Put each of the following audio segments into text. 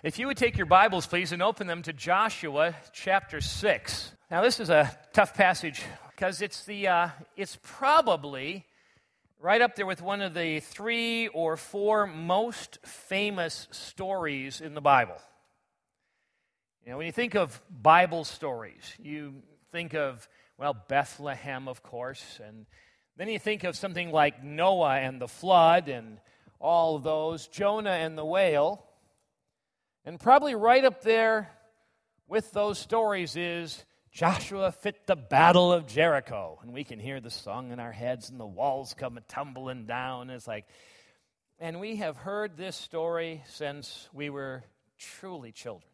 If you would take your Bibles, please, and open them to Joshua chapter 6. Now, this is a tough passage because it's probably right up there with one of the 3 or 4 most famous stories in the Bible. You know, when you think of Bible stories, you think of, well, Bethlehem, of course, and then you think of something like Noah and the flood and all of those, Jonah and the whale. And probably right up there with those stories is Joshua fit the battle of Jericho. And we can hear the song in our heads and the walls come tumbling down. It's like, and we have heard this story since we were truly children.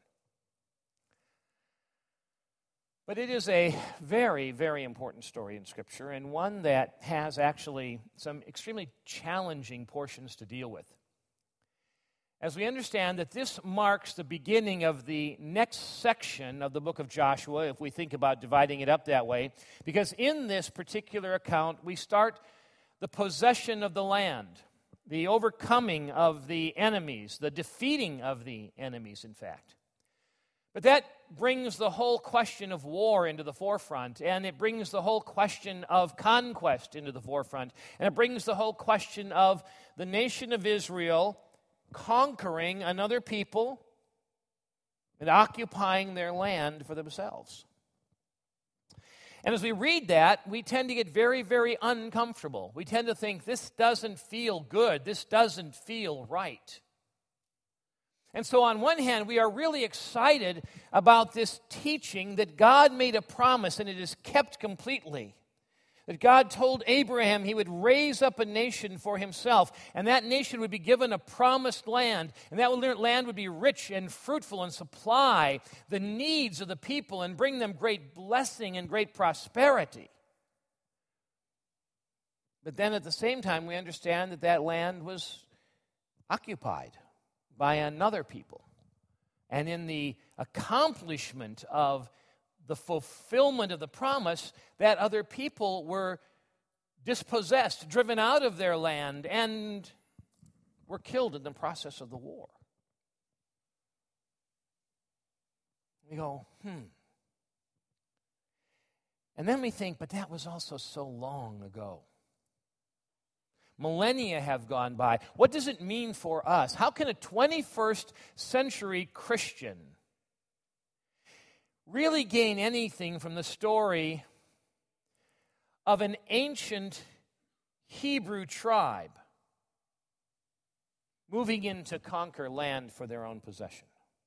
But it is a very, very important story in Scripture, and one that has actually some extremely challenging portions to deal with. As we understand that this marks the beginning of the next section of the book of Joshua, if we think about dividing it up that way, because in this particular account, we start the possession of the land, the overcoming of the enemies, the defeating of the enemies, in fact. But that brings the whole question of war into the forefront, and it brings the whole question of conquest into the forefront, and it brings the whole question of the nation of Israel conquering another people and occupying their land for themselves. And as we read that, we tend to get very, very uncomfortable. We tend to think, this doesn't feel good, this doesn't feel right. And so on one hand, we are really excited about this teaching that God made a promise and it is kept completely. That God told Abraham he would raise up a nation for himself, and that nation would be given a promised land, and that land would be rich and fruitful and supply the needs of the people and bring them great blessing and great prosperity. But then at the same time, we understand that that land was occupied by another people. And in the accomplishment of the fulfillment of the promise, that other people were dispossessed, driven out of their land, and were killed in the process of the war. We go, And then we think, but that was also so long ago. Millennia have gone by. What does it mean for us? How can a 21st century Christian really gain anything from the story of an ancient Hebrew tribe moving in to conquer land for their own possession?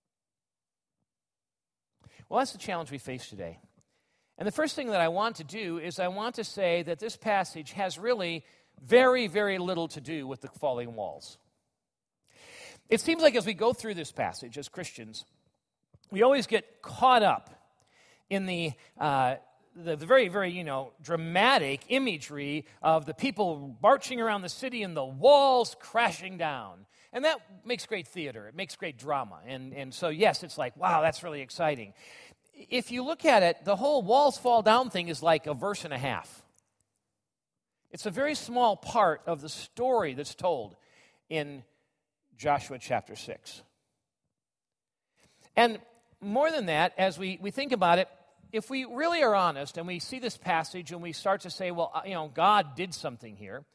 Well, that's the challenge we face today. And the first thing that I want to do is I want to say that this passage has really very, very little to do with the falling walls. It seems like as we go through this passage as Christians, we always get caught up in the very, very, dramatic imagery of the people marching around the city and the walls crashing down. And that makes great theater. It makes great drama. And so, yes, it's like, wow, that's really exciting. If you look at it, the whole walls fall down thing is like a verse and a half. It's a very small part of the story that's told in Joshua chapter 6. And more than that, as we think about it, if we really are honest and we see this passage and we start to say, well, God did something here,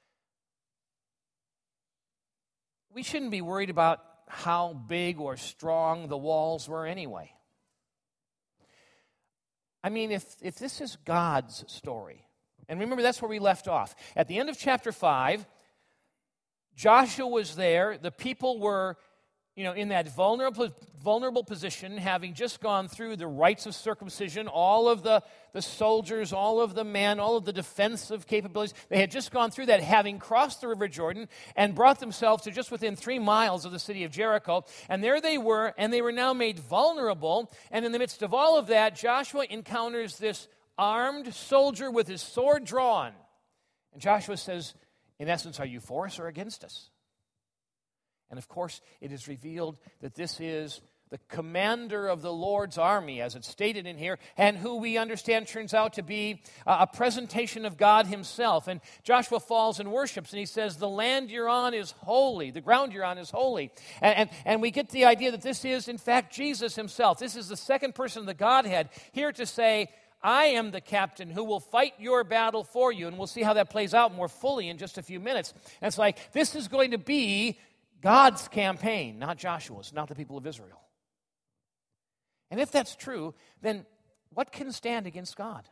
we shouldn't be worried about how big or strong the walls were anyway. I mean, if this is God's story, and remember that's where we left off. At the end of chapter 5, Joshua was there. The people were, in that vulnerable position, having just gone through the rites of circumcision, all of the soldiers, all of the men, all of the defensive capabilities. They had just gone through that, having crossed the River Jordan and brought themselves to just within 3 miles of the city of Jericho. And there they were, and they were now made vulnerable. And in the midst of all of that, Joshua encounters this armed soldier with his sword drawn. And Joshua says, in essence, are you for us or against us? And of course, it is revealed that this is the commander of the Lord's army, as it's stated in here, and who we understand turns out to be a presentation of God himself. And Joshua falls and worships, and he says, the land you're on is holy, the ground you're on is holy. And we get the idea that this is, in fact, Jesus himself. This is the second person of the Godhead here to say, I am the captain who will fight your battle for you. And we'll see how that plays out more fully in just a few minutes. And it's like, this is going to be God's campaign, not Joshua's, not the people of Israel. And if that's true, then what can stand against God?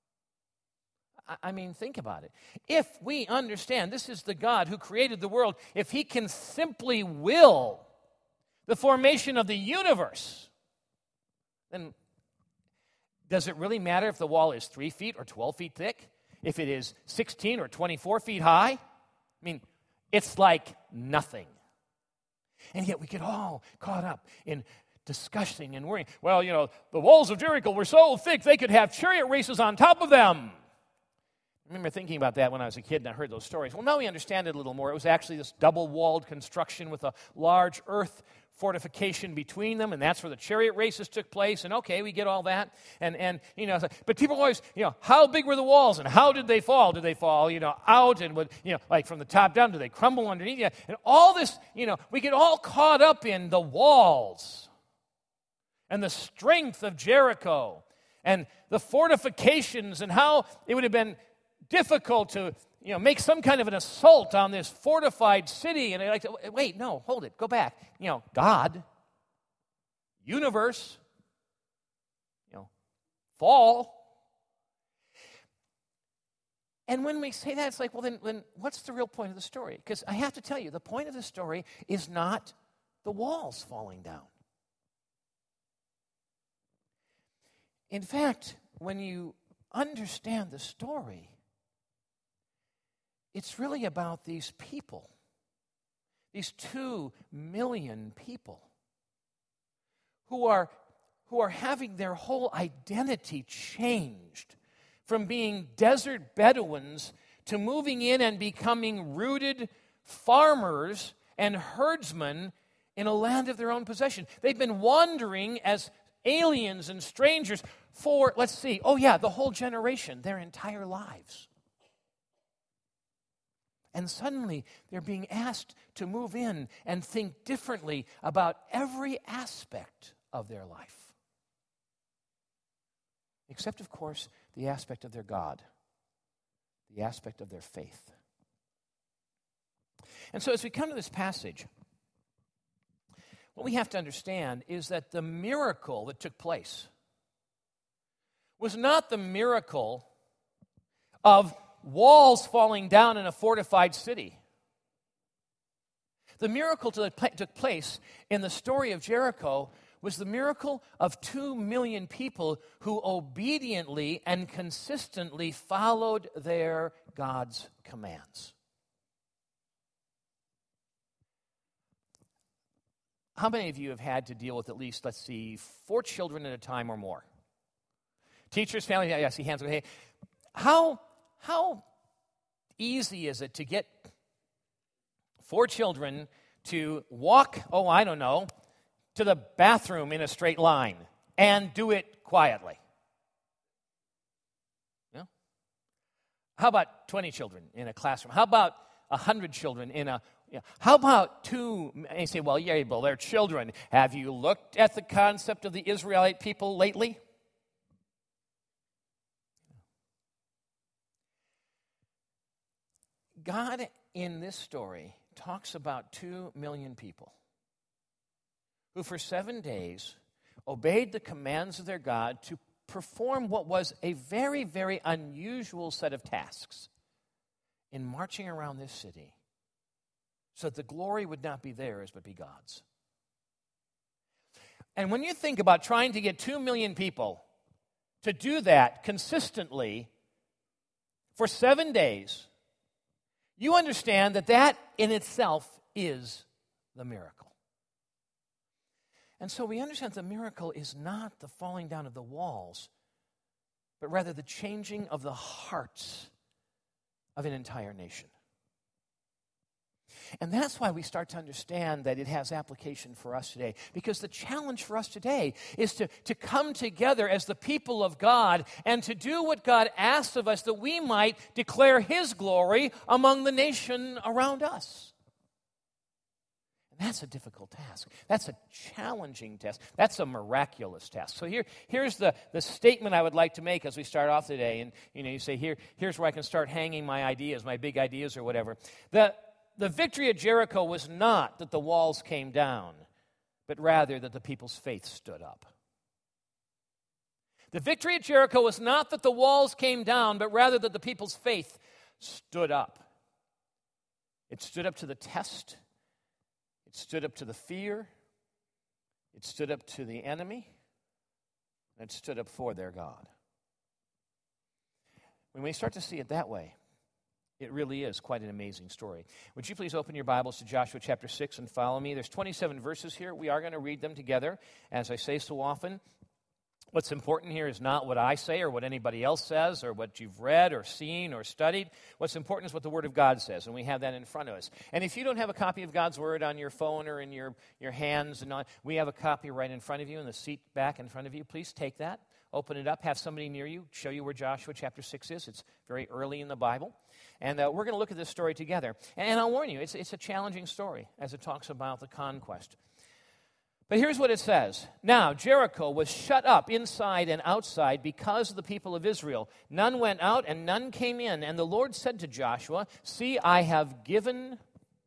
I mean, think about it. If we understand this is the God who created the world, if he can simply will the formation of the universe, then does it really matter if the wall is 3 feet or 12 feet thick? If it is 16 or 24 feet high? I mean, it's like nothing. And yet we get all caught up in discussing and worrying. Well, the walls of Jericho were so thick they could have chariot races on top of them. I remember thinking about that when I was a kid and I heard those stories. Well, now we understand it a little more. It was actually this double-walled construction with a large earth fortification between them, and that's where the chariot races took place. And okay, we get all that. And but people always, how big were the walls and how did they fall? Did they fall, out and would, like from the top down? Do they crumble underneath you? And all this, we get all caught up in the walls and the strength of Jericho and the fortifications and how it would have been difficult to make some kind of an assault on this fortified city. And I like to, wait, no, hold it, go back. God, universe, fall. And when we say that, it's like, well, then what's the real point of the story? Because I have to tell you, the point of the story is not the walls falling down. In fact, when you understand the story, it's really about these people, these 2 million people who are having their whole identity changed from being desert Bedouins to moving in and becoming rooted farmers and herdsmen in a land of their own possession. They've been wandering as aliens and strangers for, the whole generation, their entire lives. And suddenly, they're being asked to move in and think differently about every aspect of their life. Except, of course, the aspect of their God, the aspect of their faith. And so as we come to this passage, what we have to understand is that the miracle that took place was not the miracle of walls falling down in a fortified city. The miracle that took place in the story of Jericho was the miracle of 2 million people who obediently and consistently followed their God's commands. How many of you have had to deal with at least, 4 children at a time or more? Teachers, family, I see hands. Hey, how easy is it to get 4 children to walk, to the bathroom in a straight line and do it quietly? How about 20 children in a classroom? How about 100 children in a... How about 2? And you say, well, they're children. Have you looked at the concept of the Israelite people lately? God, in this story, talks about 2 million people who for 7 days obeyed the commands of their God to perform what was a very, very unusual set of tasks in marching around this city so that the glory would not be theirs but be God's. And when you think about trying to get 2 million people to do that consistently for 7 days, you understand that in itself is the miracle. And so we understand the miracle is not the falling down of the walls, but rather the changing of the hearts of an entire nation. And that's why we start to understand that it has application for us today. Because the challenge for us today is to come together as the people of God and to do what God asks of us, that we might declare His glory among the nation around us. And that's a difficult task. That's a challenging task. That's a miraculous task. So here's the statement I would like to make as we start off today. And you say, here's where I can start hanging my ideas, my big ideas or whatever. The victory at Jericho was not that the walls came down, but rather that the people's faith stood up. The victory at Jericho was not that the walls came down, but rather that the people's faith stood up. It stood up to the test. It stood up to the fear. It stood up to the enemy. And it stood up for their God. When we start to see it that way, it really is quite an amazing story. Would you please open your Bibles to Joshua chapter 6 and follow me? There's 27 verses here. We are going to read them together. As I say so often, what's important here is not what I say or what anybody else says or what you've read or seen or studied. What's important is what the Word of God says, and we have that in front of us. And if you don't have a copy of God's Word on your phone or in your hands, we have a copy right in front of you in the seat back in front of you. Please take that, open it up, have somebody near you, show you where Joshua chapter 6 is. It's very early in the Bible. And we're going to look at this story together. And I'll warn you, it's a challenging story as it talks about the conquest. But here's what it says. Now, Jericho was shut up inside and outside because of the people of Israel. None went out and none came in. And the Lord said to Joshua, see, I have given...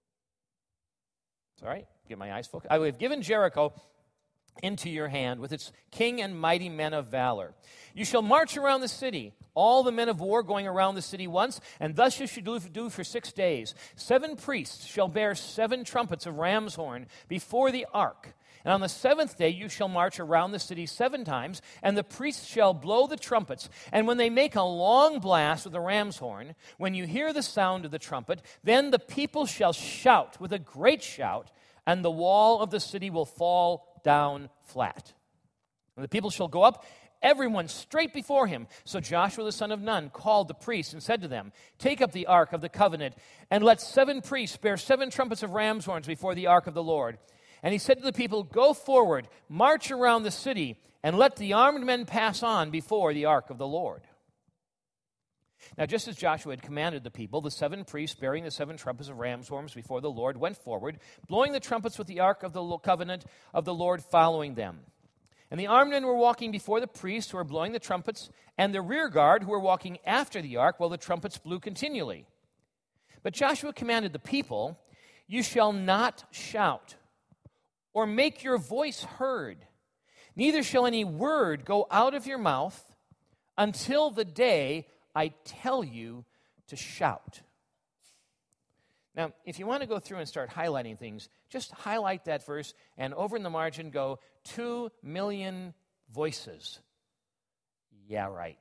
Sorry, get my eyes focused. I have given Jericho into your hand with its king and mighty men of valor. You shall march around the city, all the men of war going around the city once, and thus you should do for 6 days. 7 priests shall bear 7 trumpets of ram's horn before the ark. And on the 7th day you shall march around the city 7 times, and the priests shall blow the trumpets. And when they make a long blast with the ram's horn, when you hear the sound of the trumpet, then the people shall shout with a great shout, and the wall of the city will fall down flat. And the people shall go up, everyone straight before him. So Joshua the son of Nun called the priests and said to them, take up the ark of the covenant, and let 7 priests bear 7 trumpets of ram's horns before the ark of the Lord. And he said to the people, go forward, march around the city, and let the armed men pass on before the ark of the Lord. Now, just as Joshua had commanded the people, the 7 priests bearing the 7 trumpets of ram's horns before the Lord went forward, blowing the trumpets with the ark of the covenant of the Lord following them. And the armed men were walking before the priests who were blowing the trumpets, and the rear guard who were walking after the ark while the trumpets blew continually. But Joshua commanded the people, you shall not shout or make your voice heard, neither shall any word go out of your mouth until the day I tell you to shout. Now, if you want to go through and start highlighting things, just highlight that verse, and over in the margin go 2 million voices. Yeah, right.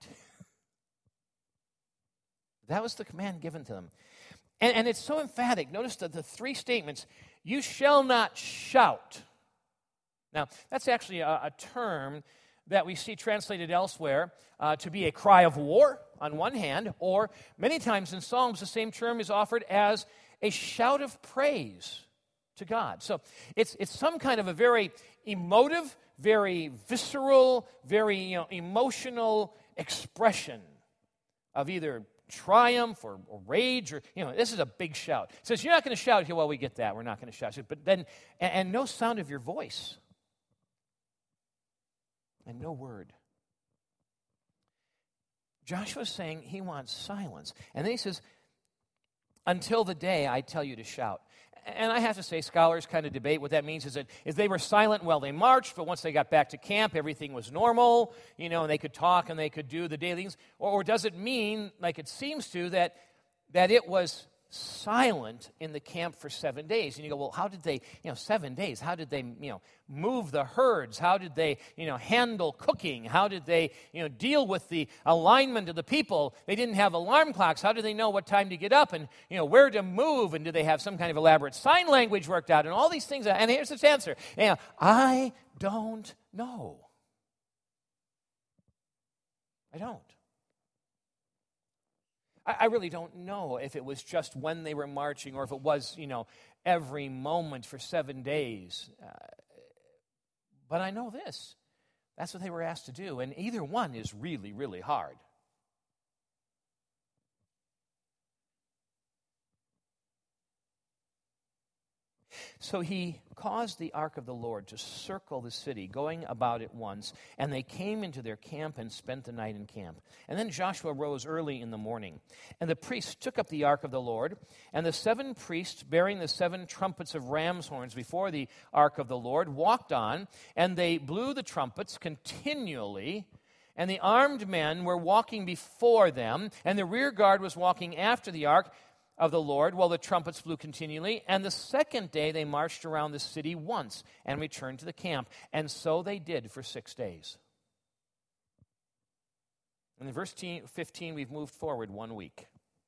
That was the command given to them. And it's so emphatic. Notice that the 3 statements, you shall not shout. Now, that's actually a term that we see translated elsewhere to be a cry of war on one hand, or many times in Psalms the same term is offered as a shout of praise to God. So it's some kind of a very emotive, very visceral, very emotional expression of either triumph or rage, or this is a big shout. It says you're not going to shout here. Well, we get that. We're not going to shout. But then, and no sound of your voice. And no word. Joshua's saying he wants silence. And then he says, until the day I tell you to shout. And I have to say, scholars kind of debate what that means. Is they were silent while they marched, but once they got back to camp, everything was normal, and they could talk and they could do the daily things? Or does it mean, like it seems to, that it was silent in the camp for 7 days? And you go, well, how did they, 7 days, how did they, move the herds? How did they, handle cooking? How did they, deal with the alignment of the people? They didn't have alarm clocks. How did they know what time to get up and, where to move? And did they have some kind of elaborate sign language worked out? And all these things. And here's its answer. I don't know. I don't. I really don't know if it was just when they were marching or if it was, every moment for 7 days. But I know this. That's what they were asked to do. And either one is really, really hard. So he caused the ark of the Lord to circle the city, going about it once, and they came into their camp and spent the night in camp. And then Joshua rose early in the morning, and the priests took up the ark of the Lord, and the 7 priests bearing the 7 trumpets of ram's horns before the ark of the Lord walked on, and they blew the trumpets continually, and the armed men were walking before them, and the rear guard was walking after the ark of the Lord, while the trumpets blew continually. And the second day they marched around the city once and returned to the camp. And so they did for 6 days. And in verse 15, we've moved forward 1 week.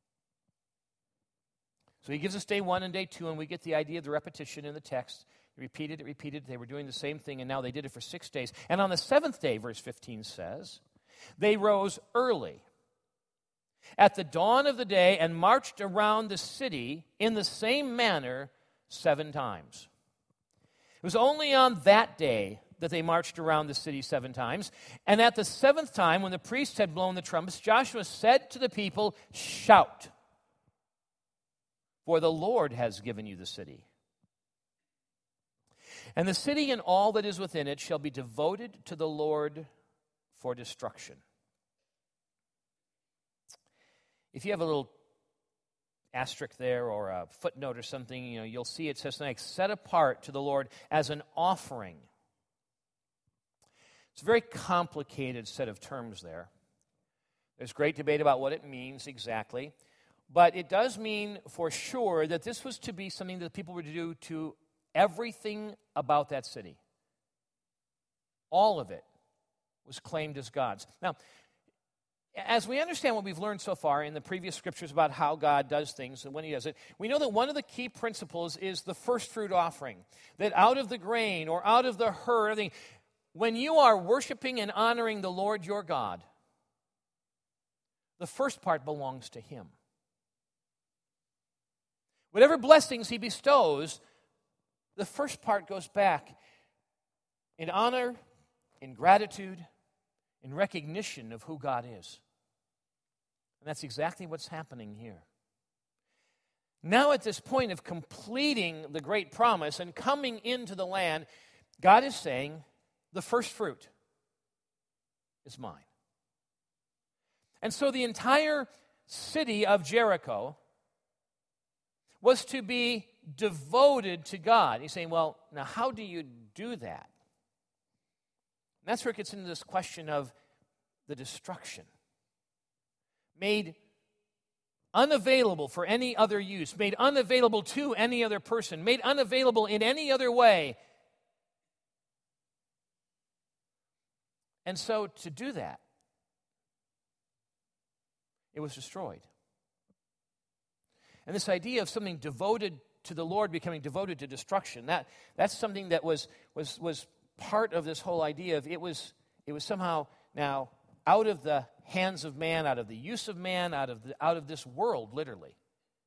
So he gives us day 1 and day 2, and we get the idea of the repetition in the text. It repeated. They were doing the same thing, and now they did it for 6 days. And on the 7th day, verse 15 says, they rose early at the dawn of the day and marched around the city in the same manner 7 times. It was only on that day that they marched around the city 7 times. And at the 7th time, when the priests had blown the trumpets, Joshua said to the people, "Shout, for the Lord has given you the city. And the city and all that is within it shall be devoted to the Lord for destruction." If you have a little asterisk there or a footnote or something, you'll see it says something like set apart to the Lord as an offering. It's a very complicated set of terms there. There's great debate about what it means exactly, but it does mean for sure that this was to be something that people were to do to everything about that city. All of it was claimed as God's. Now, as we understand what we've learned so far in the previous scriptures about how God does things and when he does it, we know that one of the key principles is the first fruit offering. That out of the grain or out of the herd, when you are worshiping and honoring the Lord your God, the first part belongs to him. Whatever blessings he bestows, the first part goes back in honor, in gratitude, in recognition of who God is. And that's exactly what's happening here. Now at this point of completing the great promise and coming into the land, God is saying, the first fruit is mine. And so the entire city of Jericho was to be devoted to God. He's saying, well, now how do you do that? And that's where it gets into this question of the destruction. Made unavailable for any other use, made unavailable to any other person, made unavailable in any other way. And so to do that, it was destroyed. And this idea of something devoted to the Lord becoming devoted to destruction, that's something that was part of this whole idea of it was somehow now out of the hands of man, out of the use of man, out of this world, literally,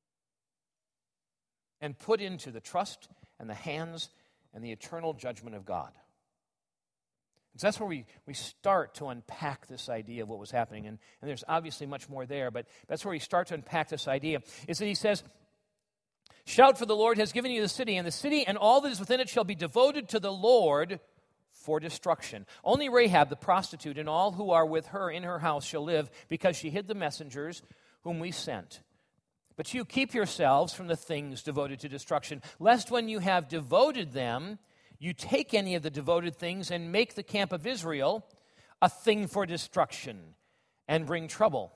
and put into the trust and the hands and the eternal judgment of God. So that's where we start to unpack this idea of what was happening, and there's obviously much more there, but that's where we start to unpack this idea, is that he says, "Shout, for the Lord has given you the city, and the city and all that is within it shall be devoted to the Lord for destruction. Only Rahab the prostitute and all who are with her in her house shall live, because she hid the messengers whom we sent. But you keep yourselves from the things devoted to destruction, lest when you have devoted them, you take any of the devoted things and make the camp of Israel a thing for destruction and bring trouble.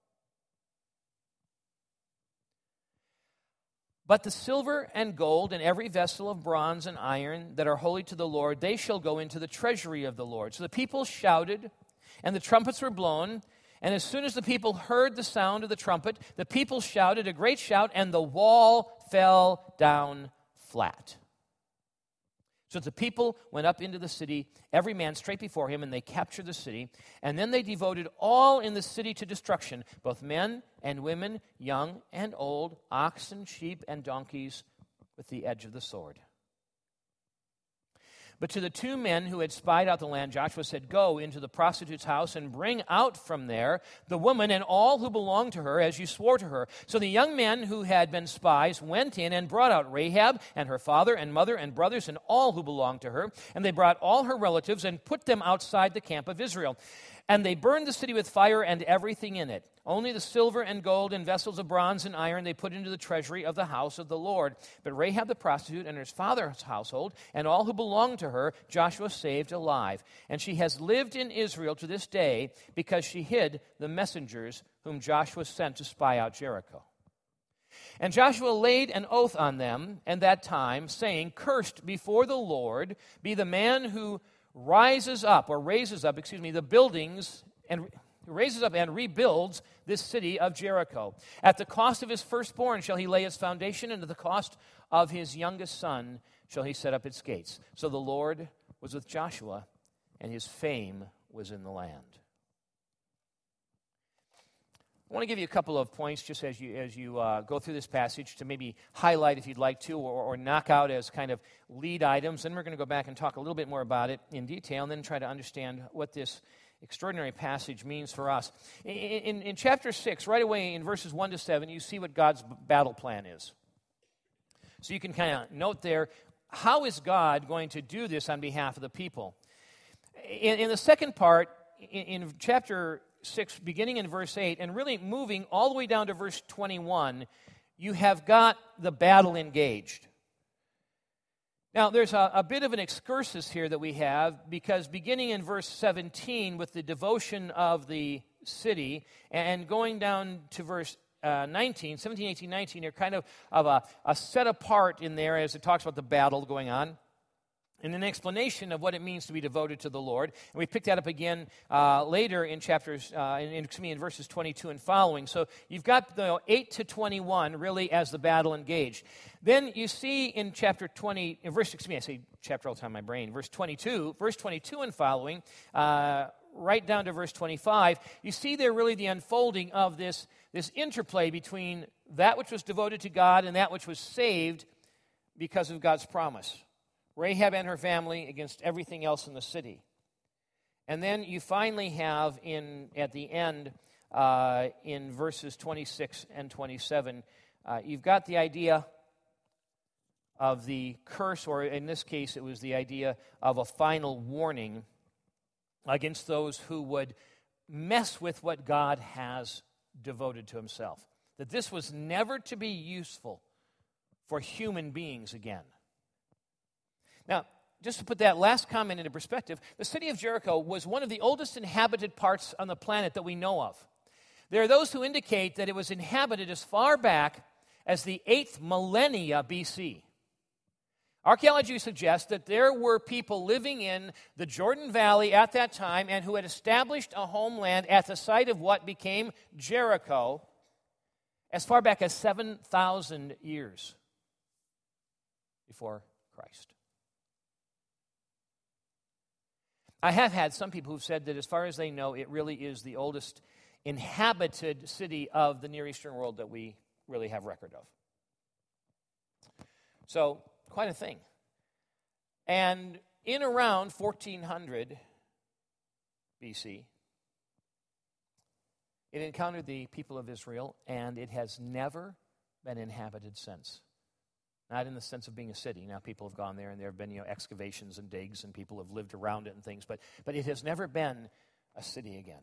But the silver and gold and every vessel of bronze and iron that are holy to the Lord, they shall go into the treasury of the Lord." So the people shouted, and the trumpets were blown. And as soon as the people heard the sound of the trumpet, the people shouted a great shout, and the wall fell down flat. So the people went up into the city, every man straight before him, and they captured the city. And then they devoted all in the city to destruction, both men and women, young and old, oxen, sheep, and donkeys, with the edge of the sword. But to the two men who had spied out the land, Joshua said, "Go into the prostitute's house and bring out from there the woman and all who belong to her, as you swore to her." So the young men who had been spies went in and brought out Rahab and her father and mother and brothers and all who belonged to her. And they brought all her relatives and put them outside the camp of Israel. And they burned the city with fire and everything in it. Only the silver and gold and vessels of bronze and iron they put into the treasury of the house of the Lord. But Rahab the prostitute and her father's household and all who belonged to her, Joshua saved alive. And she has lived in Israel to this day because she hid the messengers whom Joshua sent to spy out Jericho. And Joshua laid an oath on them in that time, saying, "Cursed before the Lord be the man who raises up the buildings and raises up and rebuilds this city of Jericho. At the cost of his firstborn shall he lay its foundation, and at the cost of his youngest son shall he set up its gates." So the Lord was with Joshua, and his fame was in the land. I want to give you a couple of points just as you go through this passage to maybe highlight if you'd like to or knock out as kind of lead items. Then we're going to go back and talk a little bit more about it in detail and then try to understand what this extraordinary passage means for us. In chapter 6, right away in verses 1 to 7, you see what God's battle plan is. So you can kind of note there, how is God going to do this on behalf of the people? In the second part, in chapter 6, beginning in verse 8, and really moving all the way down to verse 21, you have got the battle engaged. Now, there's a bit of an excursus here that we have, because beginning in verse 17 with the devotion of the city, and going down to verse 17, 18, 19, they're kind of a set apart in there as it talks about the battle going on, and an explanation of what it means to be devoted to the Lord. And we pick that up again later in in verses 22 and following. So you've got 8 to 21 really as the battle engaged. Then you see in chapter 20, I say chapter all the time in my brain, verse 22 and following, right down to verse 25, you see there really the unfolding of this interplay between that which was devoted to God and that which was saved because of God's promise. Rahab and her family against everything else in the city. And then you finally have at the end, in verses 26 and 27, you've got the idea of the curse, or in this case it was the idea of a final warning against those who would mess with what God has devoted to himself. That this was never to be useful for human beings again. Now, just to put that last comment into perspective, the city of Jericho was one of the oldest inhabited parts on the planet that we know of. There are those who indicate that it was inhabited as far back as the 8th millennia BC. Archaeology suggests that there were people living in the Jordan Valley at that time and who had established a homeland at the site of what became Jericho as far back as 7,000 years before Christ. I have had some people who've said that as far as they know, it really is the oldest inhabited city of the Near Eastern world that we really have record of. So, quite a thing. And in around 1400 BC, it encountered the people of Israel, and it has never been inhabited since. Not in the sense of being a city. Now people have gone there, and there have been excavations and digs, and people have lived around it and things, but it has never been a city again.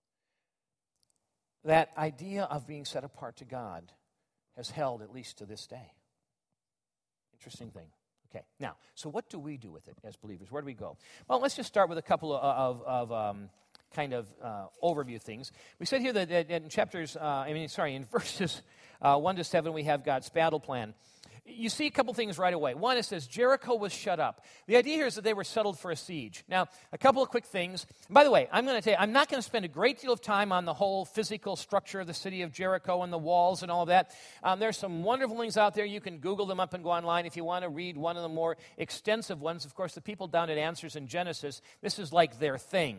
That idea of being set apart to God has held at least to this day. Interesting thing. Okay, now, so what do we do with it as believers? Where do we go? Well, let's just start with a couple of overview things. We said here that in in verses 1 to 7, we have God's battle plan. You see a couple things right away. One, it says Jericho was shut up. The idea here is that they were settled for a siege. Now, a couple of quick things. By the way, I'm going to tell you, I'm not going to spend a great deal of time on the whole physical structure of the city of Jericho and the walls and all of that. There's some wonderful things out there. You can Google them up and go online if you want to read one of the more extensive ones. Of course, the people down at Answers in Genesis, this is like their thing.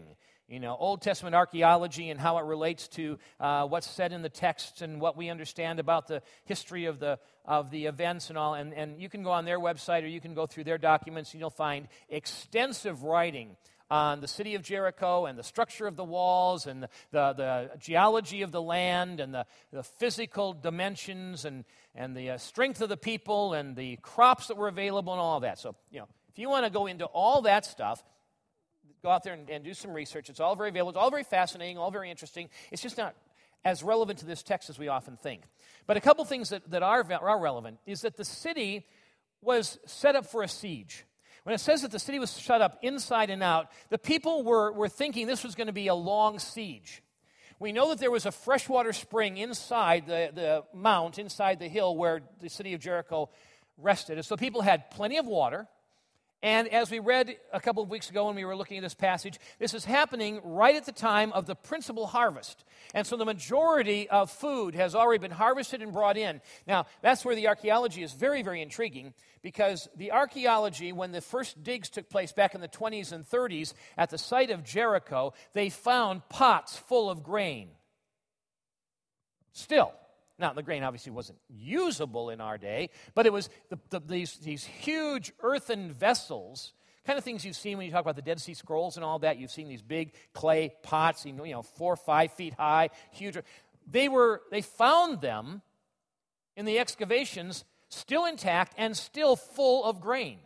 Old Testament archaeology and how it relates to what's said in the texts and what we understand about the history of the events and all. And you can go on their website or you can go through their documents and you'll find extensive writing on the city of Jericho and the structure of the walls and the geology of the land and the physical dimensions and the strength of the people and the crops that were available and all of that. So, if you want to go into all that stuff, go out there and do some research. It's all very available. It's all very fascinating, all very interesting. It's just not as relevant to this text as we often think. But a couple things that are relevant is that the city was set up for a siege. When it says that the city was shut up inside and out, the people were thinking this was going to be a long siege. We know that there was a freshwater spring inside the mount, inside the hill where the city of Jericho rested. And so people had plenty of water. And as we read a couple of weeks ago when we were looking at this passage, this is happening right at the time of the principal harvest. And so the majority of food has already been harvested and brought in. Now, that's where the archaeology is very, very intriguing, because the archaeology, when the first digs took place back in the 20s and 30s at the site of Jericho, they found pots full of grain. Still. Now, the grain obviously wasn't usable in our day, but it was these huge earthen vessels, kind of things you've seen when you talk about the Dead Sea Scrolls and all that. You've seen these big clay pots, 4 or 5 feet high, huge. They found them in the excavations still intact and still full of grain.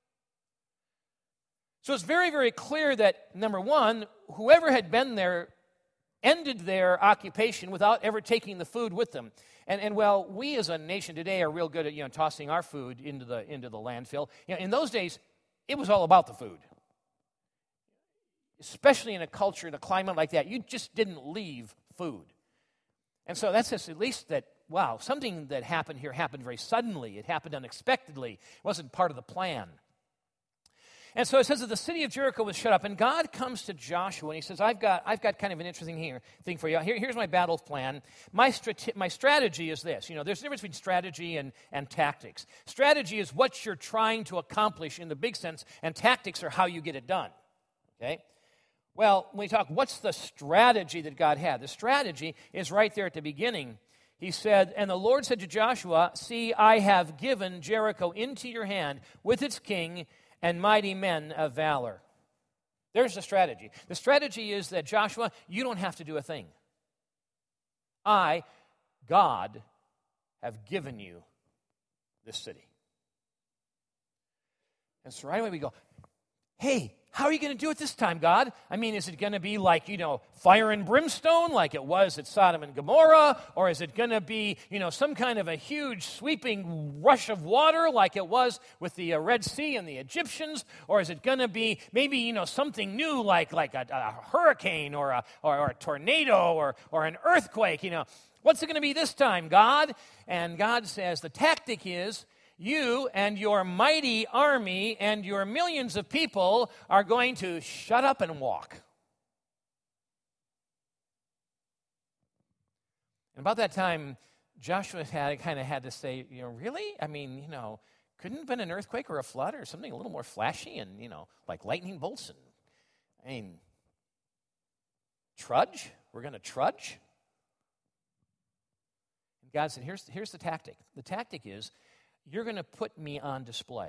So it's very, very clear that, number one, whoever had been there ended their occupation without ever taking the food with them. And well, we as a nation today are real good at tossing our food into the landfill. In those days, it was all about the food. Especially in a culture, in a climate like that, you just didn't leave food. And so that's just at least that, wow, something that happened here happened very suddenly. It happened unexpectedly. It wasn't part of the plan. And so it says that the city of Jericho was shut up, and God comes to Joshua, and he says, I've got kind of an interesting thing for you. Here's my battle plan. My strategy is this. There's a difference between strategy and tactics. Strategy is what you're trying to accomplish in the big sense, and tactics are how you get it done. Okay? Well, when we talk, what's the strategy that God had? The strategy is right there at the beginning. He said, and the Lord said to Joshua, see, I have given Jericho into your hand with its king and mighty men of valor. There's the strategy. The strategy is that, Joshua, you don't have to do a thing. I, God, have given you this city. And so right away we go, hey, how are you going to do it this time, God? I mean, is it going to be like, fire and brimstone like it was at Sodom and Gomorrah? Or is it going to be, some kind of a huge sweeping rush of water like it was with the Red Sea and the Egyptians? Or is it going to be maybe, something new like a hurricane or a tornado or an earthquake? What's it going to be this time, God? And God says the tactic is, you and your mighty army and your millions of people are going to shut up and walk. And about that time, Joshua had to say, really? I mean, couldn't have been an earthquake or a flood or something a little more flashy and, like lightning bolts and, trudge? We're going to trudge? And God said, here's the tactic. The tactic is, you're going to put me on display.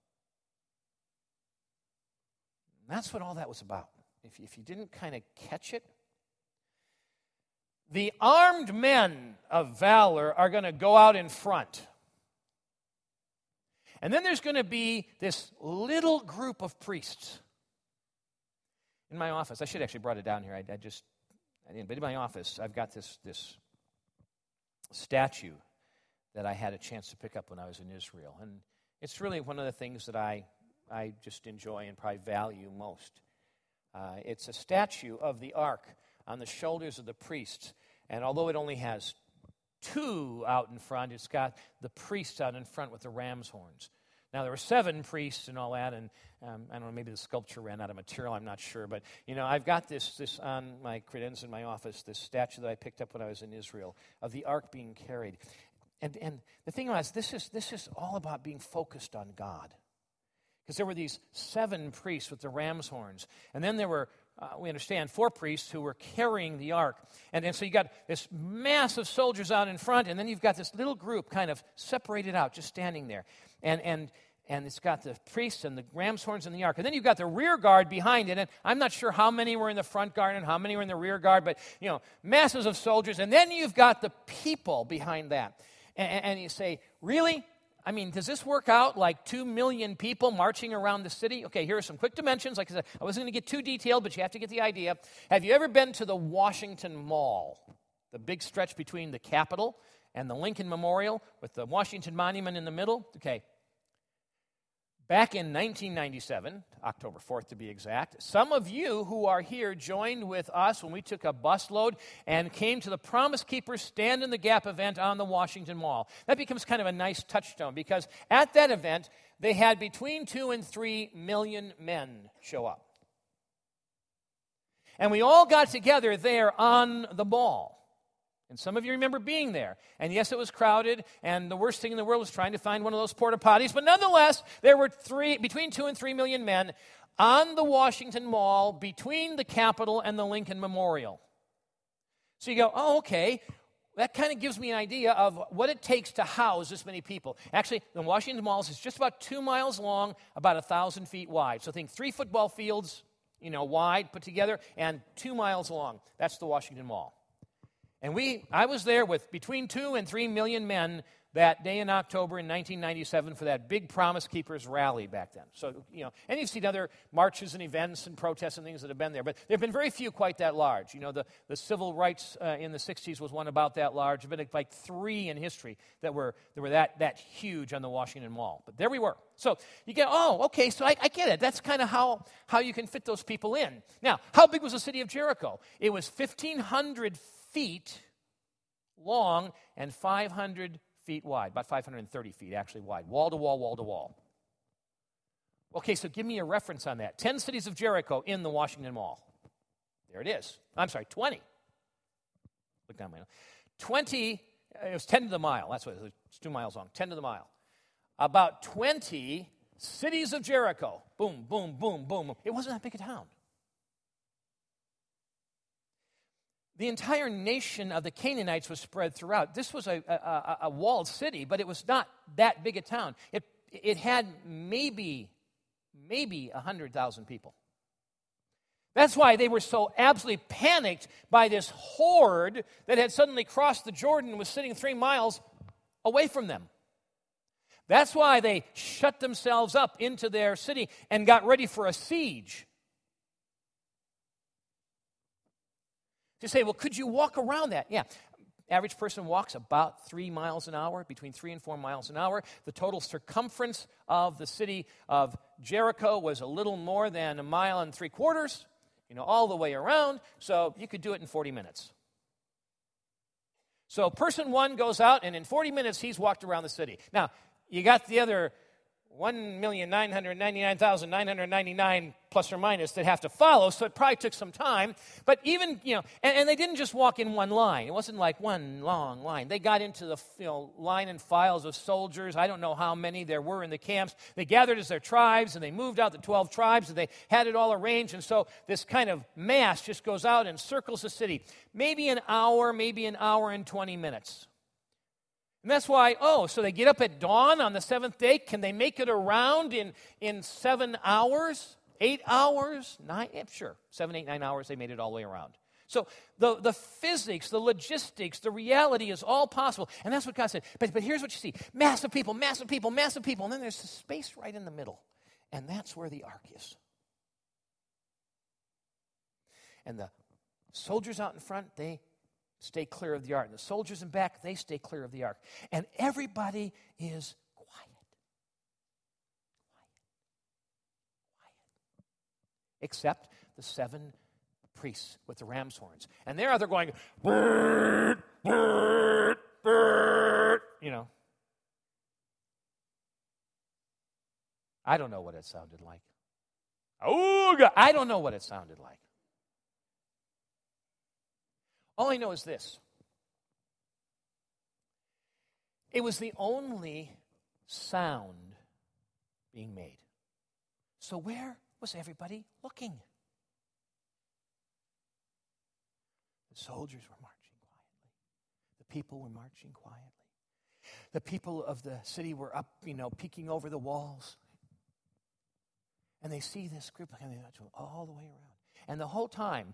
And that's what all that was about. If you didn't kind of catch it, the armed men of valor are going to go out in front. And then there's going to be this little group of priests. In my office, I should actually brought it down here. I didn't. But in my office, I've got this statue that I had a chance to pick up when I was in Israel. And it's really one of the things that I just enjoy and probably value most. It's a statue of the ark on the shoulders of the priests. And although it only has 2 out in front, it's got the priests out in front with the ram's horns. Now, there were 7 priests and all that, and I don't know, maybe the sculpture ran out of material, I'm not sure. But, I've got this on my credenza in my office, this statue that I picked up when I was in Israel of the ark being carried. And the thing was, this is all about being focused on God. Because there were these 7 priests with the ram's horns. And then there were we understand, 4 priests who were carrying the ark. And so you got this mass of soldiers out in front, and then you've got this little group kind of separated out, just standing there. And it's got the priests and the ram's horns in the ark. And then you've got the rear guard behind it. And I'm not sure how many were in the front guard and how many were in the rear guard, but, masses of soldiers. And then you've got the people behind that. And you say, really? I mean, does this work out like 2 million people marching around the city? Okay, here are some quick dimensions. Like I said, I wasn't going to get too detailed, but you have to get the idea. Have you ever been to the Washington Mall, the big stretch between the Capitol and the Lincoln Memorial with the Washington Monument in the middle? Okay. Back in 1997, October 4th to be exact, some of you who are here joined with us when we took a busload and came to the Promise Keepers Stand in the Gap event on the Washington Mall. That becomes kind of a nice touchstone because at that event, they had between 2 and 3 million men show up. And we all got together there on the mall. And some of you remember being there. And yes, it was crowded, and the worst thing in the world was trying to find one of those porta potties. But nonetheless, there were between 2 and 3 million men on the Washington Mall between the Capitol and the Lincoln Memorial. So you go, oh, okay, that kind of gives me an idea of what it takes to house this many people. Actually, the Washington Mall is just about 2 miles long, about 1,000 feet wide. So think 3 football fields, wide put together, and 2 miles long. That's the Washington Mall. And I was there with between 2 and 3 million men that day in October in 1997 for that big Promise Keepers rally back then. So, and you've seen other marches and events and protests and things that have been there, but there have been very few quite that large. The civil rights in the 60s was one about that large. There have been like 3 in history that were that huge on the Washington Mall. But there we were. So you get, okay, so I get it. That's kind of how you can fit those people in. Now, how big was the city of Jericho? It was 1,500 feet long and 500 feet wide, about 530 feet actually wide, wall to wall, wall to wall. Okay, so give me a reference on that. 10 cities of Jericho in the Washington Mall. There it is. I'm sorry, 20. Look down my nose. 20, it was 10 to the mile. That's what it was. It's 2 miles long, 10 to the mile. About 20 cities of Jericho. Boom, boom, boom, boom. It wasn't that big a town. The entire nation of the Canaanites was spread throughout. This was a walled city, but it was not that big a town. It had maybe 100,000 people. That's why they were so absolutely panicked by this horde that had suddenly crossed the Jordan and was sitting 3 miles away from them. That's why they shut themselves up into their city and got ready for a siege. You say, well, could you walk around that? Yeah. Average person walks about 3 miles an hour, between 3 and 4 miles an hour. The total circumference of the city of Jericho was a little more than 1.75 miles, all the way around. So you could do it in 40 minutes. So person 1 goes out, and in 40 minutes, he's walked around the city. Now, you got the other 1,999,999 plus or minus that have to follow, so it probably took some time. But even, and they didn't just walk in one line. It wasn't like one long line. They got into the line and files of soldiers. I don't know how many there were in the camps. They gathered as their tribes, and they moved out the 12 tribes, and they had it all arranged. And so this kind of mass just goes out and circles the city. Maybe an hour and 20 minutes. And that's why, so they get up at dawn on the 7th day. Can they make it around in 7 hours? 8 hours? 9? Yeah, sure. 7, 8, 9 hours, they made it all the way around. So the physics, the logistics, the reality is all possible. And that's what God said. But here's what you see. Massive people, massive people, massive people. And then there's the space right in the middle. And that's where the ark is. And the soldiers out in front, they stay clear of the ark. And the soldiers in back, they stay clear of the ark. And everybody is quiet. Except the 7 priests with the ram's horns. And they're going, bird, bird, bird, I don't know what it sounded like. I don't know what it sounded like. All I know is this. It was the only sound being made. So where was everybody looking? The soldiers were marching quietly. The people were marching quietly. The people of the city were up, peeking over the walls. And they see this group coming all the way around. And the whole time,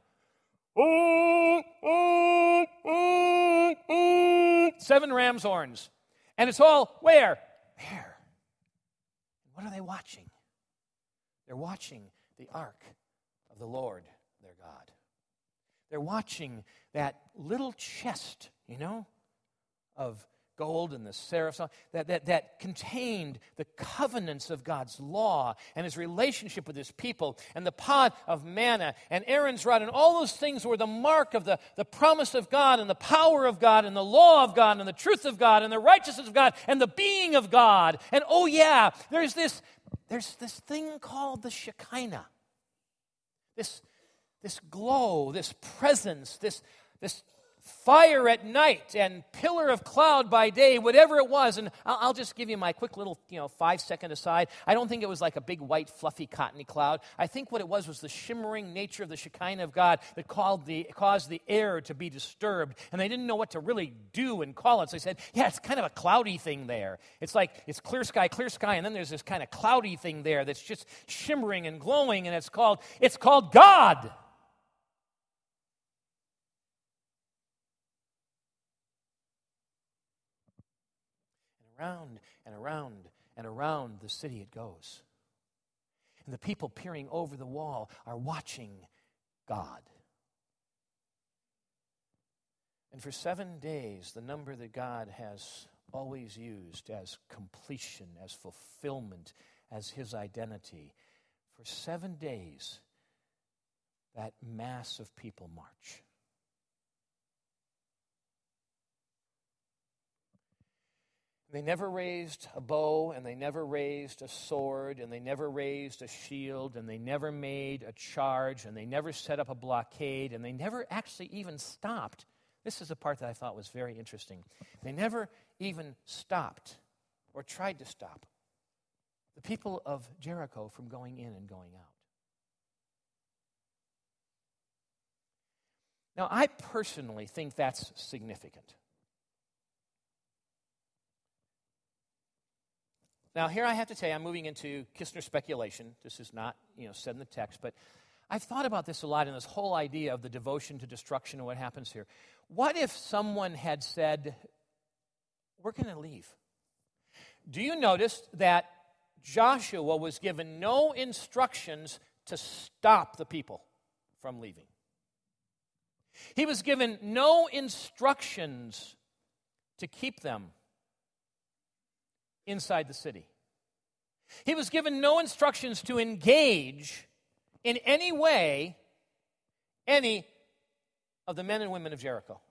7 ram's horns. And it's all where? There. What are they watching? They're watching the ark of the Lord, their God. They're watching that little chest, of gold and the seraphs that contained the covenants of God's law and his relationship with his people, and the pot of manna and Aaron's rod, and all those things were the mark of the promise of God and the power of God and the law of God and the truth of God and the righteousness of God and the being of God. And there's this thing called the Shekinah. This glow, this presence, this fire at night and pillar of cloud by day, whatever it was. And I'll just give you my quick little 5-second aside. I don't think it was like a big white fluffy cottony cloud. I think what it was the shimmering nature of the Shekinah of God that caused the air to be disturbed. And they didn't know what to really do and call it. So they said, it's kind of a cloudy thing there. It's like it's clear sky, and then there's this kind of cloudy thing there that's just shimmering and glowing, and it's called God. Around and around and around the city it goes. And the people peering over the wall are watching God. And for 7 days, the number that God has always used as completion, as fulfillment, as his identity, for 7 days, that mass of people march. They never raised a bow, and they never raised a sword, and they never raised a shield, and they never made a charge, and they never set up a blockade, and they never actually even stopped. This is the part that I thought was very interesting. They never even stopped or tried to stop the people of Jericho from going in and going out. Now, I personally think that's significant. Now, here I have to tell you, I'm moving into Kistner speculation. This is not, said in the text, but I've thought about this a lot in this whole idea of the devotion to destruction and what happens here. What if someone had said, we're going to leave? Do you notice that Joshua was given no instructions to stop the people from leaving? He was given no instructions to keep them inside the city. He was given no instructions to engage in any way any of the men and women of Jericho.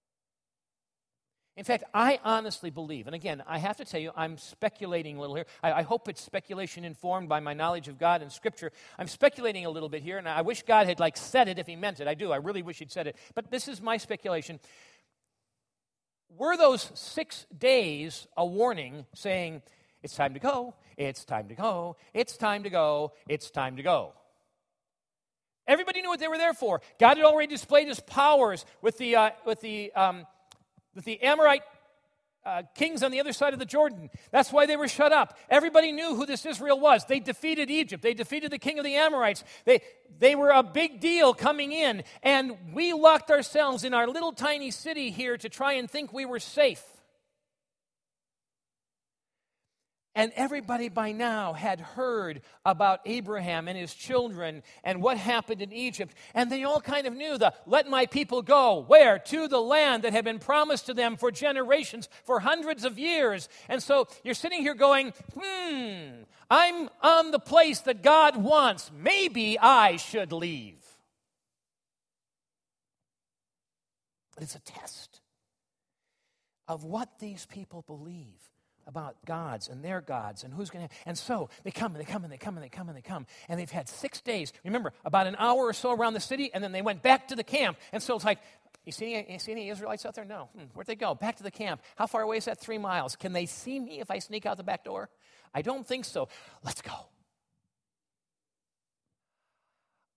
In fact, I honestly believe, and again, I have to tell you, I'm speculating a little here. I hope it's speculation informed by my knowledge of God and Scripture. I'm speculating a little bit here, and I wish God had said it if he meant it. I do. I really wish he'd said it. But this is my speculation. Were those 6 days a warning saying, it's time to go, it's time to go, it's time to go, it's time to go? Everybody knew what they were there for. God had already displayed his powers with the Amorite kings on the other side of the Jordan. That's why they were shut up. Everybody knew who this Israel was. They defeated Egypt. They defeated the king of the Amorites. They were a big deal coming in, and we locked ourselves in our little tiny city here to try and think we were safe. And everybody by now had heard about Abraham and his children and what happened in Egypt. And they all kind of knew let my people go. Where? To the land that had been promised to them for generations, for hundreds of years. And so you're sitting here going, I'm on the place that God wants. Maybe I should leave. But it's a test of what these people believe about gods and their gods and who's going to... And so they come and they come and they come and they come and they come. And they've had 6 days. Remember, about an hour or so around the city, and then they went back to the camp. And so it's like, you see any Israelites out there? No. Where'd they go? Back to the camp. How far away is that? 3 miles. Can they see me if I sneak out the back door? I don't think so. Let's go.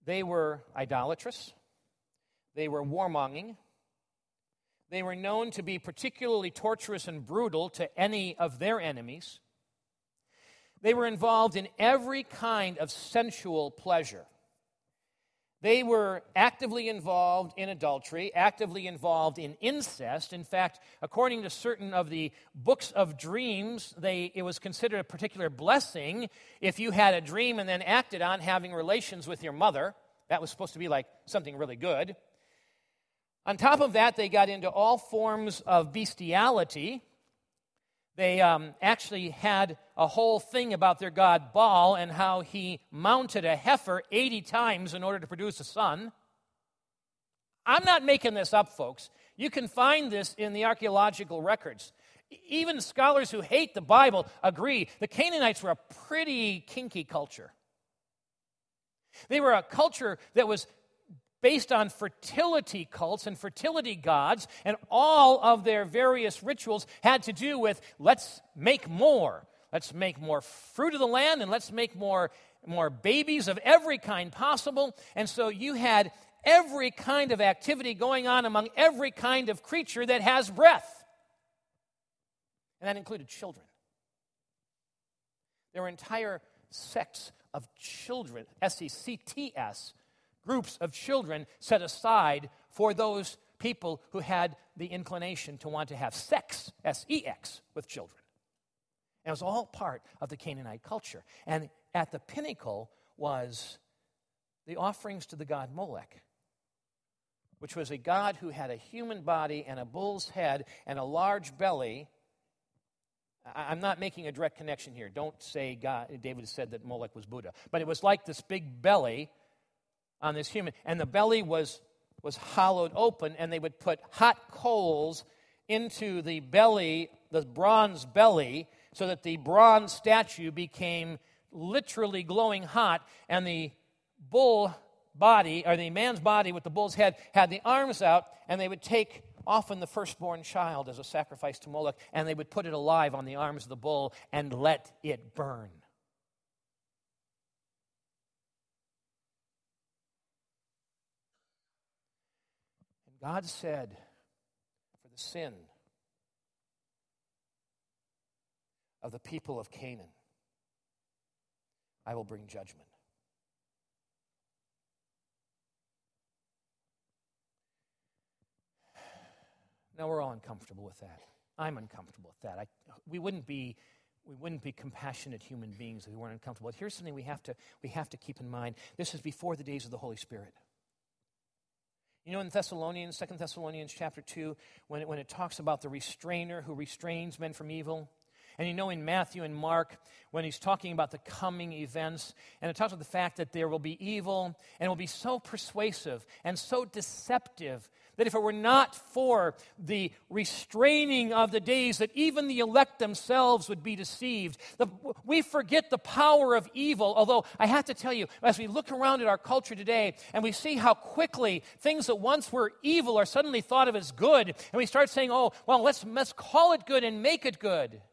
They were idolatrous. They were warmonging. They were known to be particularly torturous and brutal to any of their enemies. They were involved in every kind of sensual pleasure. They were actively involved in adultery, actively involved in incest. In fact, according to certain of the books of dreams, it was considered a particular blessing if you had a dream and then acted on having relations with your mother. That was supposed to be like something really good. On top of that, they got into all forms of bestiality. They actually had a whole thing about their god Baal and how he mounted a heifer 80 times in order to produce a son. I'm not making this up, folks. You can find this in the archaeological records. Even scholars who hate the Bible agree the Canaanites were a pretty kinky culture. They were a culture that was based on fertility cults and fertility gods, and all of their various rituals had to do with let's make more. Let's make more fruit of the land, and let's make more babies of every kind possible. And so you had every kind of activity going on among every kind of creature that has breath. And that included children. There were entire sects of children, S-E-C-T-S, groups of children set aside for those people who had the inclination to want to have sex, S-E-X, with children. And it was all part of the Canaanite culture. And at the pinnacle was the offerings to the god Molech, which was a god who had a human body and a bull's head and a large belly. I'm not making a direct connection here. Don't say David said that Molech was Buddha. But it was like this big belly on this human. And the belly was hollowed open, and they would put hot coals into the belly, the bronze belly, so that the bronze statue became literally glowing hot, and the bull body, or the man's body with the bull's head, had the arms out, and they would take often the firstborn child as a sacrifice to Moloch, and they would put it alive on the arms of the bull and let it burn. God said, for the sin of the people of Canaan, I will bring judgment. Now, we're all uncomfortable with that. I'm uncomfortable with that. We wouldn't be compassionate human beings if we weren't uncomfortable. But here's something we have to keep in mind. This is before the days of the Holy Spirit. You know, in 2 Thessalonians chapter 2, when it talks about the restrainer who restrains men from evil, and you know in Matthew and Mark, when he's talking about the coming events, and it talks about the fact that there will be evil, and it will be so persuasive and so deceptive that if it were not for the restraining of the days, that even the elect themselves would be deceived. We forget the power of evil, although I have to tell you, as we look around at our culture today, and we see how quickly things that once were evil are suddenly thought of as good, and we start saying, oh, well, let's call it good and make it good.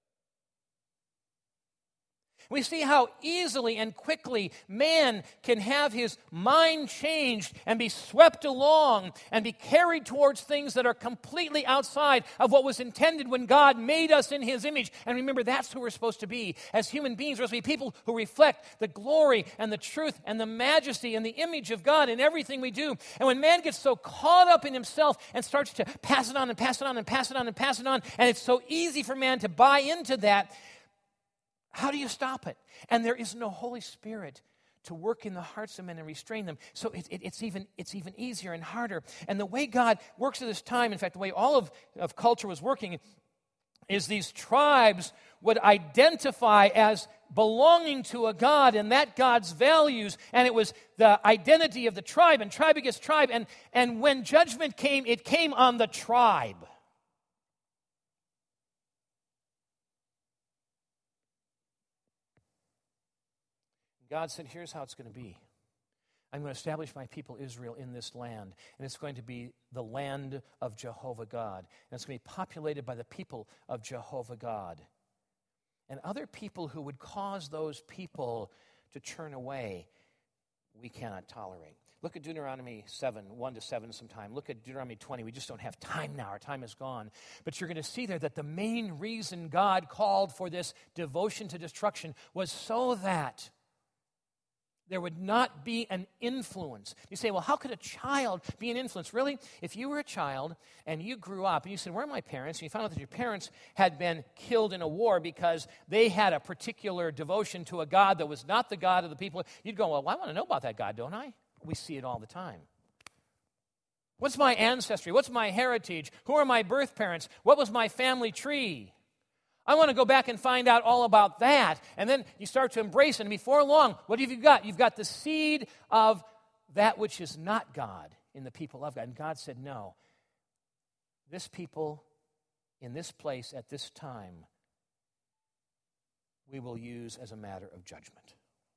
We see how easily and quickly man can have his mind changed and be swept along and be carried towards things that are completely outside of what was intended when God made us in his image. And remember, that's who we're supposed to be. As human beings, we're supposed to be people who reflect the glory and the truth and the majesty and the image of God in everything we do. And when man gets so caught up in himself and starts to pass it on and pass it on and pass it on and pass it on, and it's so easy for man to buy into that, how do you stop it? And there is no Holy Spirit to work in the hearts of men and restrain them. So it's even easier and harder. And the way God works at this time, in fact, the way all of culture was working, is these tribes would identify as belonging to a God and that God's values, and it was the identity of the tribe, and tribe against tribe. And when judgment came, it came on the tribe. God said, here's how it's going to be. I'm going to establish my people Israel in this land, and it's going to be the land of Jehovah God. And it's going to be populated by the people of Jehovah God. And other people who would cause those people to turn away we cannot tolerate. Look at Deuteronomy 7, 1-7 sometime. Look at Deuteronomy 20. We just don't have time now. Our time is gone. But you're going to see there that the main reason God called for this devotion to destruction was so that there would not be an influence. You say, well, how could a child be an influence? Really? If you were a child and you grew up and you said, where are my parents? And you found out that your parents had been killed in a war because they had a particular devotion to a God that was not the God of the people, you'd go, well, I want to know about that God, don't I? We see it all the time. What's my ancestry? What's my heritage? Who are my birth parents? What was my family tree? I want to go back and find out all about that. And then you start to embrace it. And before long, what have you got? You've got the seed of that which is not God in the people of God. And God said, no, this people in this place at this time, we will use as a matter of judgment.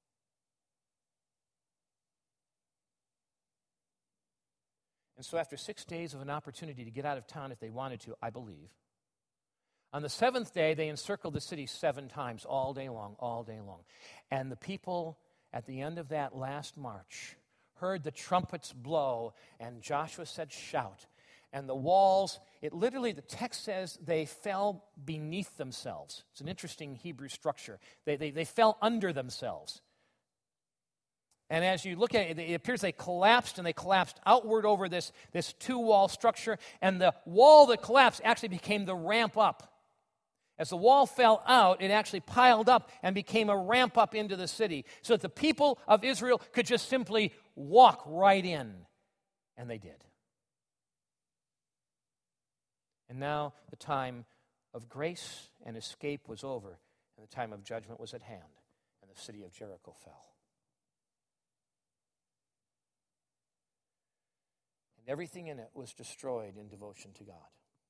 And so after 6 days of an opportunity to get out of town if they wanted to, I believe, on the seventh day, they encircled the city 7 times, all day long, all day long. And the people, at the end of that last march, heard the trumpets blow, and Joshua said, shout. And the walls, the text says, they fell beneath themselves. It's an interesting Hebrew structure. They fell under themselves. And as you look at it, it appears they collapsed, and they collapsed outward over this 2-wall structure. And the wall that collapsed actually became the ramp up. As the wall fell out, it actually piled up and became a ramp up into the city so that the people of Israel could just simply walk right in. And they did. And now the time of grace and escape was over, and the time of judgment was at hand, and the city of Jericho fell. And everything in it was destroyed in devotion to God.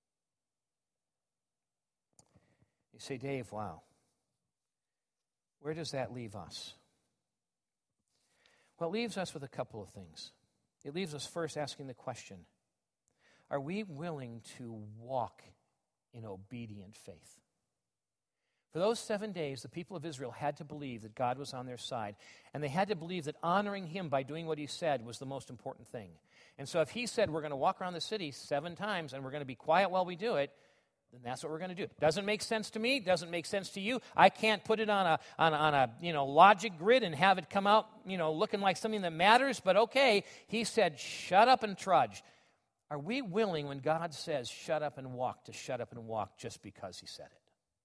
You say, Dave, wow. Where does that leave us? Well, it leaves us with a couple of things. It leaves us first asking the question, are we willing to walk in obedient faith? For those 7 days, the people of Israel had to believe that God was on their side, and they had to believe that honoring Him by doing what He said was the most important thing. And so if He said, we're going to walk around the city 7 times, and we're going to be quiet while we do it, then that's what we're going to do. Doesn't make sense to me. Doesn't make sense to you. I can't put it on a logic grid and have it come out looking like something that matters. But okay, He said, shut up and trudge. Are we willing when God says shut up and walk to shut up and walk just because He said it?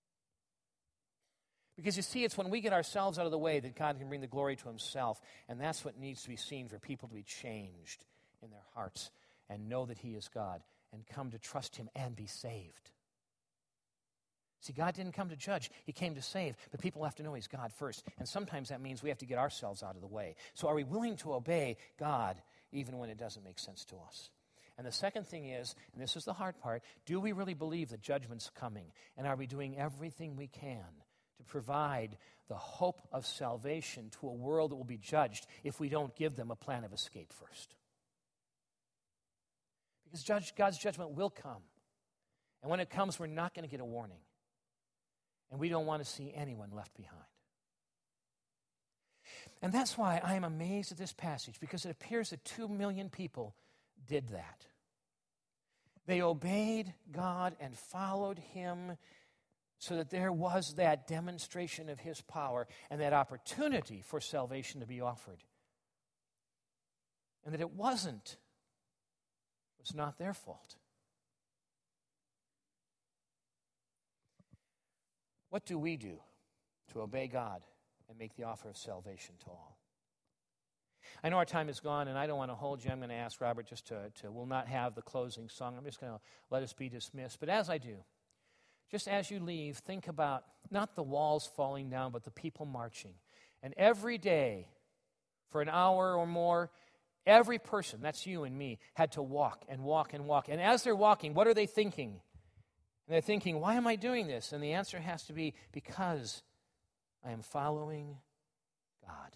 Because you see, it's when we get ourselves out of the way that God can bring the glory to Himself, and that's what needs to be seen for people to be changed in their hearts and know that He is God and come to trust Him and be saved. See, God didn't come to judge. He came to save. But people have to know He's God first. And sometimes that means we have to get ourselves out of the way. So are we willing to obey God even when it doesn't make sense to us? And the second thing is, and this is the hard part, do we really believe that judgment's coming? And are we doing everything we can to provide the hope of salvation to a world that will be judged if we don't give them a plan of escape first? Because God's judgment will come. And when it comes, we're not going to get a warning. And we don't want to see anyone left behind. And that's why I am amazed at this passage, because it appears that 2 million people did that. They obeyed God and followed Him so that there was that demonstration of His power and that opportunity for salvation to be offered. And that it was not their fault. What do we do to obey God and make the offer of salvation to all? I know our time is gone, and I don't want to hold you. I'm going to ask Robert just to we'll not have the closing song. I'm just going to let us be dismissed. But as I do, just as you leave, think about not the walls falling down, but the people marching. And every day, for an hour or more, every person, that's you and me, had to walk and walk and walk. And as they're walking, what are they thinking? And they're thinking, why am I doing this? And the answer has to be, because I am following God.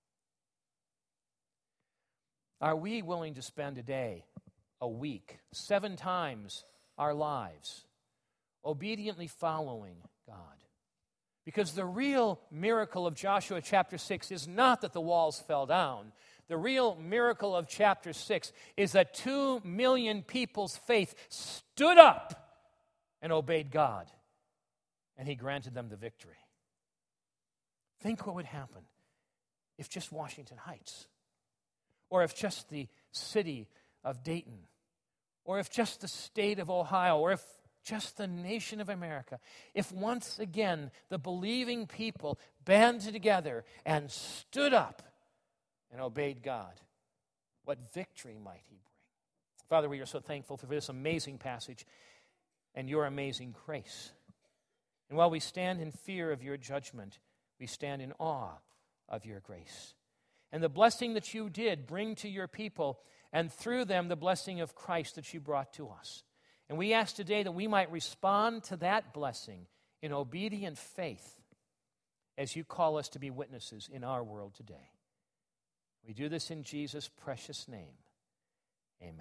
Are we willing to spend a day, a week, 7 times our lives obediently following God? Because the real miracle of Joshua chapter 6 is not that the walls fell down. The real miracle of chapter 6 is that 2 million people's faith stood up and obeyed God, and he granted them the victory. Think what would happen if just Washington Heights, or if just the city of Dayton, or if just the state of Ohio, or if just the nation of America, if once again the believing people banded together and stood up and obeyed God. What victory might he bring? Father, we are so thankful for this amazing passage and your amazing grace. And while we stand in fear of your judgment, we stand in awe of your grace. And the blessing that you did bring to your people, and through them the blessing of Christ that you brought to us. And we ask today that we might respond to that blessing in obedient faith as you call us to be witnesses in our world today. We do this in Jesus' precious name.